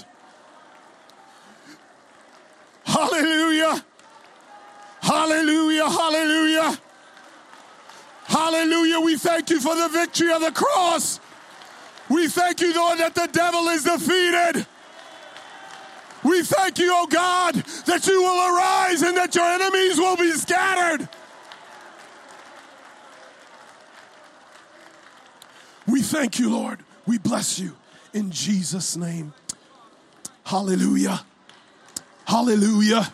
Hallelujah. Hallelujah. Hallelujah. Hallelujah. We thank you for the victory of the cross. We thank you, Lord, that the devil is defeated. We thank you, oh God, that you will arise and that your enemies will be scattered. We thank you, Lord. We bless you in Jesus' name. Hallelujah. Hallelujah.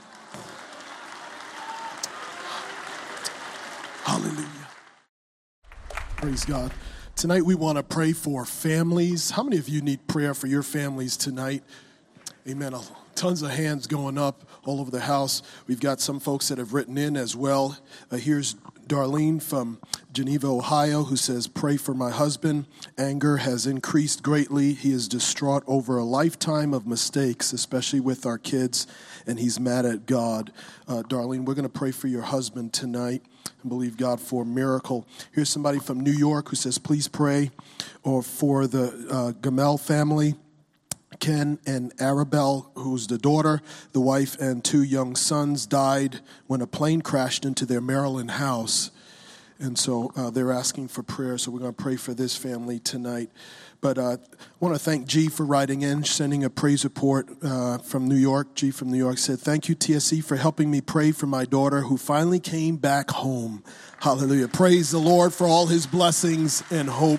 Hallelujah. Praise God. Tonight we want to pray for families. How many of you need prayer for your families tonight? Amen. Tons of hands going up all over the house. We've got some folks that have written in as well. Uh, here's Darlene from Geneva, Ohio, who says, pray for my husband. Anger has increased greatly. He is distraught over a lifetime of mistakes, especially with our kids, and he's mad at God. Uh, Darlene, we're going to pray for your husband tonight and believe God for a miracle. Here's somebody from New York who says, please pray or for the uh, Gamel family. Ken and Arabelle, who's the daughter, the wife, and two young sons died when a plane crashed into their Maryland house. And so uh, they're asking for prayer, so we're going to pray for this family tonight. But uh, I want to thank G for writing in, sending a praise report uh, from New York. G from New York said, thank you, T S E, for helping me pray for my daughter who finally came back home. Hallelujah. Praise the Lord for all his blessings and hope.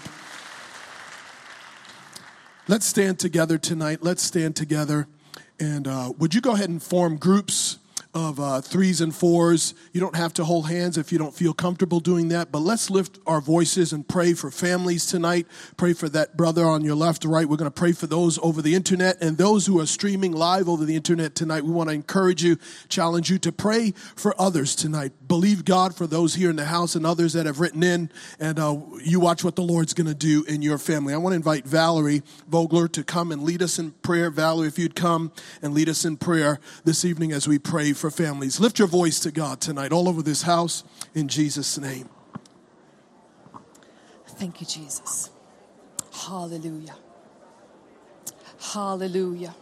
Let's stand together tonight. Let's stand together. And uh, would you go ahead and form groups of uh, threes and fours? You don't have to hold hands if you don't feel comfortable doing that. But let's lift our voices and pray for families tonight. Pray for that brother on your left or right. We're going to pray for those over the internet and those who are streaming live over the internet tonight. We want to encourage you, challenge you to pray for others tonight. Believe God for those here in the house and others that have written in. And uh, you watch what the Lord's going to do in your family. I want to invite Valerie Vogler to come and lead us in prayer. Valerie, if you'd come and lead us in prayer this evening as we pray for families. Lift your voice to God tonight all over this house in Jesus' name. Thank you, Jesus. Hallelujah. Hallelujah.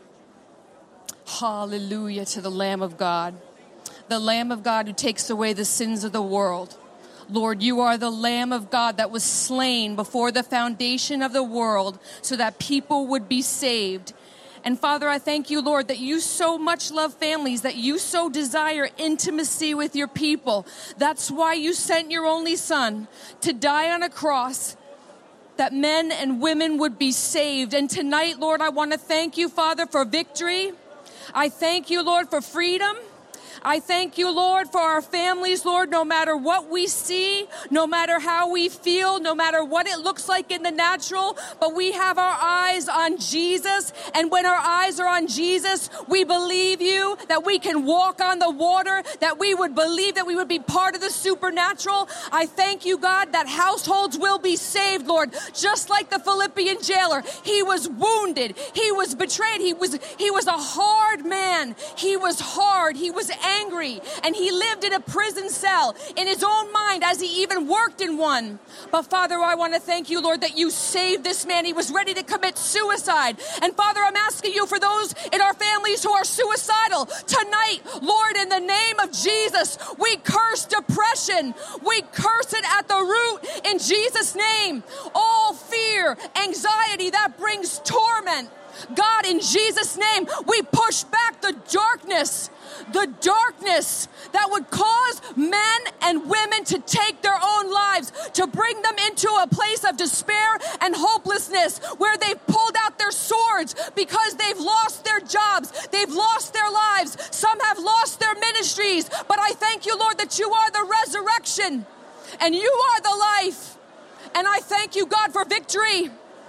Hallelujah to the Lamb of God. The Lamb of God who takes away the sins of the world. Lord, you are the Lamb of God that was slain before the foundation of the world so that people would be saved. And Father, I thank you, Lord, that you so much love families, that you so desire intimacy with your people. That's why you sent your only Son to die on a cross, that men and women would be saved. And tonight, Lord, I want to thank you, Father, for victory. I thank you, Lord, for freedom. I thank you, Lord, for our families, Lord, no matter what we see, no matter how we feel, no matter what it looks like in the natural, but we have our eyes on Jesus. And when our eyes are on Jesus, we believe you, that we can walk on the water, that we would believe that we would be part of the supernatural. I thank you, God, that households will be saved, Lord, just like the Philippian jailer. He was wounded. He was betrayed. He was, he was a hard man. He was hard. He was angry. Angry, and he lived in a prison cell in his own mind as he even worked in one. But Father, I want to thank you, Lord, that you saved this man. He was ready to commit suicide. And Father, I'm asking you for those in our families who are suicidal tonight, Lord, in the name of Jesus, we curse depression. We curse it at the root in Jesus' name. All fear, anxiety that brings torment. God, in Jesus' name, we push back the darkness, the darkness that would cause men and women to take their own lives, to bring them into a place of despair and hopelessness where they've pulled out their swords because they've lost their jobs, they've lost their lives, some have lost their ministries. But I thank you, Lord, that you are the resurrection and you are the life. And I thank you, God, for victory.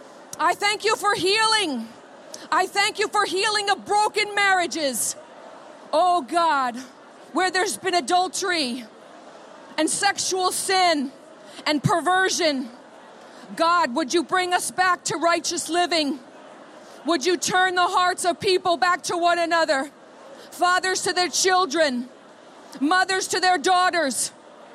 I thank you for healing. I thank you for healing of broken marriages. Oh God, where there's been adultery and sexual sin and perversion. God, would you bring us back to righteous living? Would you turn the hearts of people back to one another? Fathers to their children, mothers to their daughters.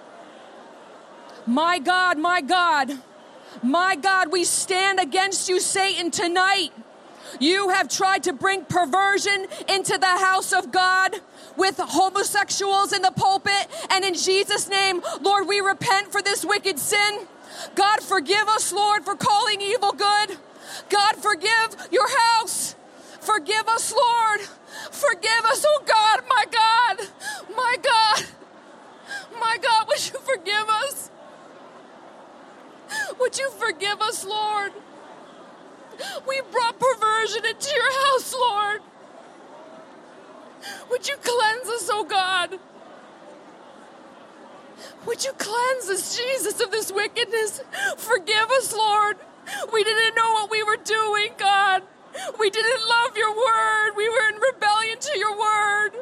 My God, my God, my God, we stand against you, Satan, tonight. You have tried to bring perversion into the house of God with homosexuals in the pulpit. And in Jesus' name, Lord, we repent for this wicked sin. God, forgive us, Lord, for calling evil good. God, forgive your house. Forgive us, Lord. Forgive us, oh God, my God, my God, my God, would you forgive us? Would you forgive us, Lord? We brought perversion into your house, Lord. Would you cleanse us, oh God? Would you cleanse us, Jesus, of this wickedness? Forgive us, Lord. We didn't know what we were doing, God. We didn't love your word. We were in rebellion to your word.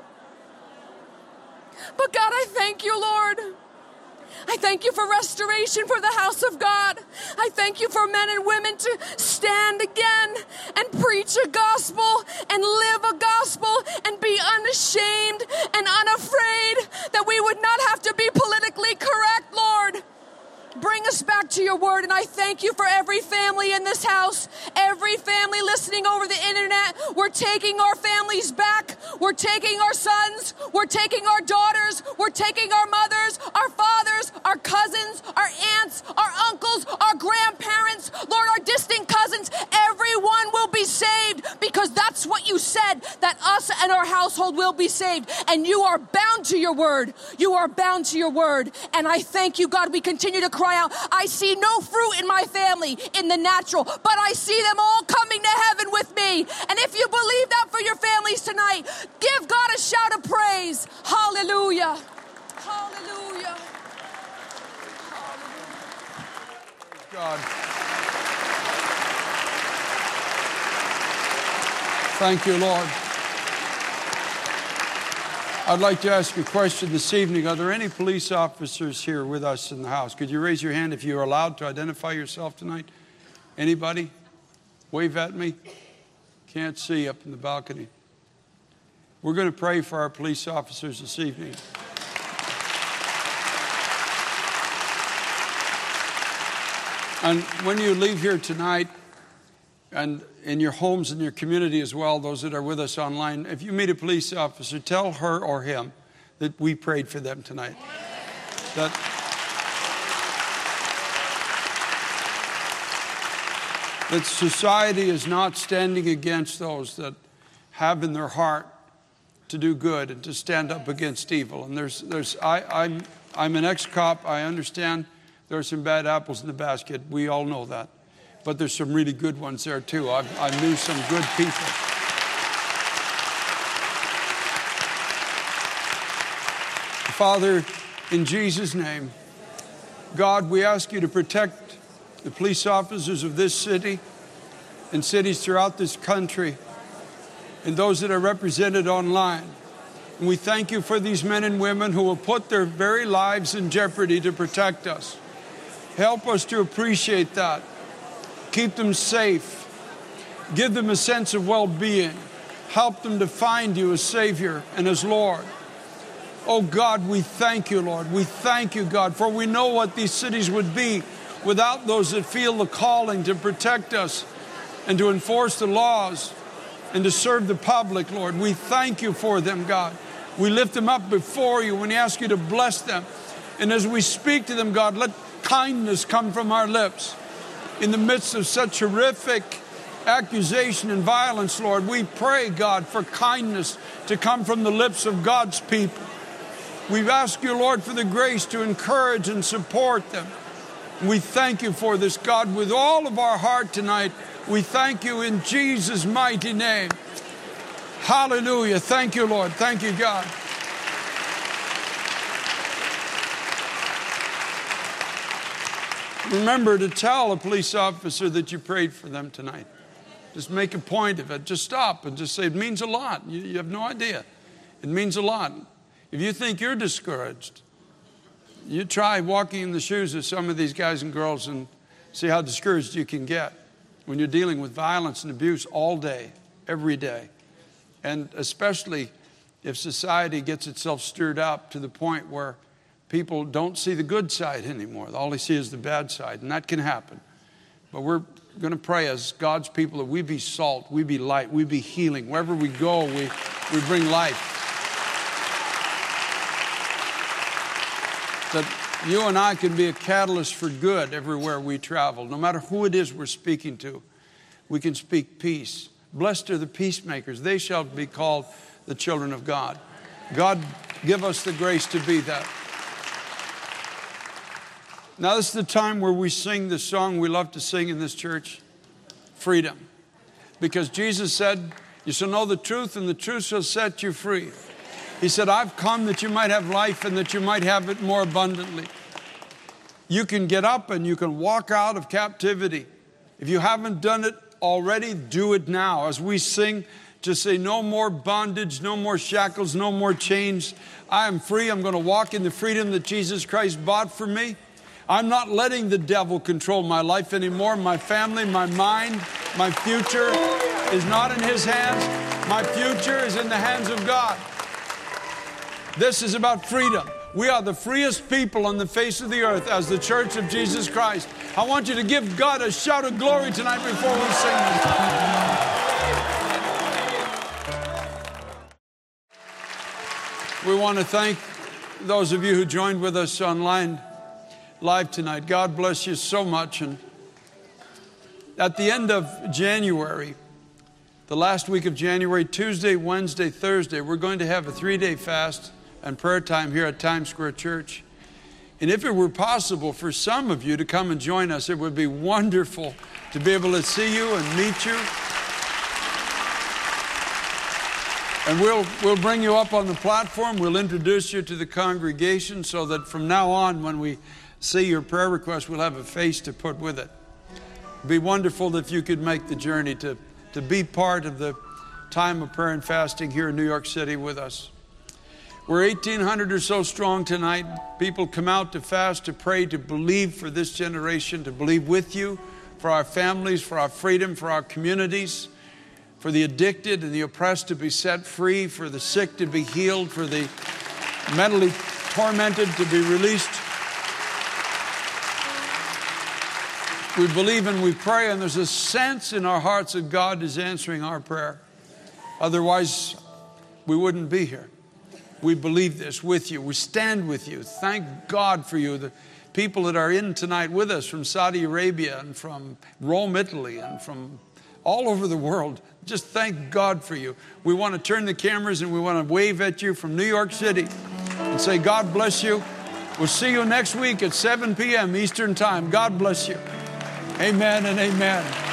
But God, I thank you, Lord. I thank you for restoration for the house of God. I thank you for men and women to stand again and preach a gospel and live a gospel and be unashamed and unafraid, that we would not have to be politically correct, Lord. Bring us back to your word, and I thank you for every family in this house, every family listening over the internet. We're taking our families back. We're taking our sons. We're taking our daughters. We're taking our mothers, our fathers, our cousins, our aunts, our uncles, our grandparents, Lord, our distant cousins. Everyone will be saved, because that's what you said, that us and our household will be saved. And you are bound to your word. You are bound to your word. And I thank you, God. We continue to cry out, I see no fruit in my family in the natural, but I see them all coming to heaven with me. And if you believe that for your families tonight, give God a shout of praise. Hallelujah. Hallelujah. Praise God. Thank you, Lord. I'd like to ask a question this evening. Are there any police officers here with us in the house? Could you raise your hand if you're allowed to identify yourself tonight? Anybody? Wave at me. Can't see up in the balcony. We're going to pray for our police officers this evening. And when you leave here tonight, and in your homes and your community as well, those that are with us online, if you meet a police officer, tell her or him that we prayed for them tonight. That, that society is not standing against those that have in their heart to do good and to stand up against evil. And there's, there's, I, I'm, I'm an ex-cop. I understand there are some bad apples in the basket. We all know that. But there's some really good ones there too. I, I knew some good people. Father, in Jesus' name, God, we ask you to protect the police officers of this city and cities throughout this country and those that are represented online. And we thank you for these men and women who will put their very lives in jeopardy to protect us. Help us to appreciate that. Keep them safe. Give them a sense of well-being. Help them to find you as Savior and as Lord. Oh God, we thank you, Lord. We thank you, God, for we know what these cities would be without those that feel the calling to protect us and to enforce the laws and to serve the public, Lord. We thank you for them, God. We lift them up before you and we ask you to bless them. And as we speak to them, God, let kindness come from our lips. In the midst of such horrific accusation and violence, Lord, we pray, God, for kindness to come from the lips of God's people. We ask you, Lord, for the grace to encourage and support them. We thank you for this, God, with all of our heart tonight. We thank you in Jesus' mighty name. Hallelujah. Thank you, Lord. Thank you, God. Remember to tell a police officer that you prayed for them tonight. Just make a point of it. Just stop and just say, it means a lot. You, you have no idea. It means a lot. If you think you're discouraged, you try walking in the shoes of some of these guys and girls and see how discouraged you can get when you're dealing with violence and abuse all day, every day. And especially if society gets itself stirred up to the point where people don't see the good side anymore. All they see is the bad side, and that can happen. But we're going to pray as God's people that we be salt, we be light, we be healing. Wherever we go, we, we bring life. That you and I can be a catalyst for good everywhere we travel. No matter who it is we're speaking to, we can speak peace. Blessed are the peacemakers. They shall be called the children of God. God, give us the grace to be that. Now, this is the time where we sing the song we love to sing in this church, freedom. Because Jesus said, you shall know the truth, and the truth shall set you free. He said, I've come that you might have life and that you might have it more abundantly. You can get up and you can walk out of captivity. If you haven't done it already, do it now. As we sing, just say, no more bondage, no more shackles, no more chains. I am free. I'm going to walk in the freedom that Jesus Christ bought for me. I'm not letting the devil control my life anymore. My family, my mind, my future is not in his hands. My future is in the hands of God. This is about freedom. We are the freest people on the face of the earth as the Church of Jesus Christ. I want you to give God a shout of glory tonight before we sing this. We want to thank those of you who joined with us online live tonight. God bless you so much. And at the end of January, the last week of January, Tuesday, Wednesday, Thursday, we're going to have a three-day fast and prayer time here at Times Square Church. And if it were possible for some of you to come and join us, it would be wonderful to be able to see you and meet you. And we'll, we'll bring you up on the platform. We'll introduce you to the congregation so that from now on, when we see your prayer request, we'll have a face to put with it. It'd be wonderful if you could make the journey to, to be part of the time of prayer and fasting here in New York City with us. We're eighteen hundred or so strong tonight. People come out to fast, to pray, to believe for this generation, to believe with you, for our families, for our freedom, for our communities, for the addicted and the oppressed to be set free, for the sick to be healed, for the mentally tormented to be released. We believe and we pray, and there's a sense in our hearts that God is answering our prayer. Otherwise, we wouldn't be here. We believe this with you. We stand with you. Thank God for you. The people that are in tonight with us from Saudi Arabia and from Rome, Italy, and from all over the world. Just thank God for you. We want to turn the cameras and we want to wave at you from New York City and say, God bless you. We'll see you next week at seven p.m. Eastern Time. God bless you. Amen and amen.